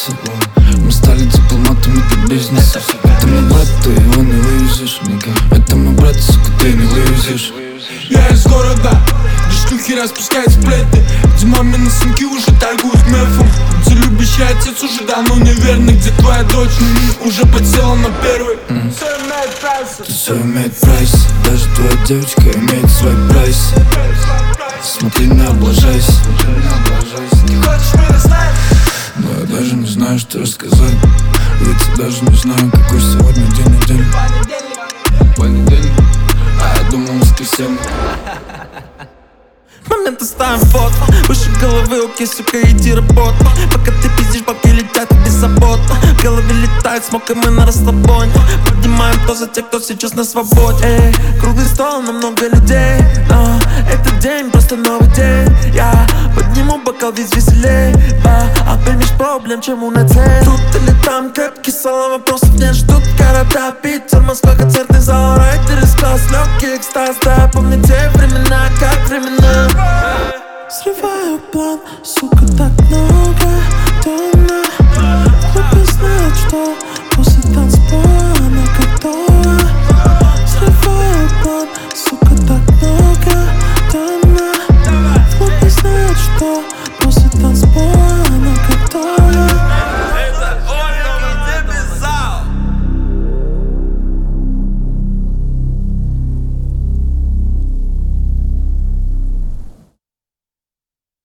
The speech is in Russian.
бизнеса. Мы стали дипломатами для бизнеса. Это мой брат, ты его не вывезешь никак. Это мой брат, сука, ты не вывезешь. Я из города, где шлюхи распускают сплеты, где мамины сынки уже торгуют мефом, где любящий отец уже давно неверный, где твоя дочь уже подсела на первый. Все имеет прайс, даже твоя девочка имеет свой прайс. Смотри, не облажайся. Ты хочешь меня знать? Но я даже не знаю, что рассказать. Ведь я даже не знаю, какой сегодня день недели. Понедельник, а я думал воскресенье. Моменты ставим фото, выше головы, окей, сука, иди работа. Пока ты пиздишь, бабки летят и беззаботно. В голове летает смог, и мы на расслабоне. Поднимаем то за тех, кто сейчас на свободе. Эй, круглый стол, но много людей. Но этот день просто новый день. Я подниму бокал, весь веселей. А поймешь проблем, чему на цель. Тут или там, крепкий сон, вопросов нет, ждут города. Питер, Москва, концертный зал, райдер из класс, легкий экстаз. Да, помни те времена.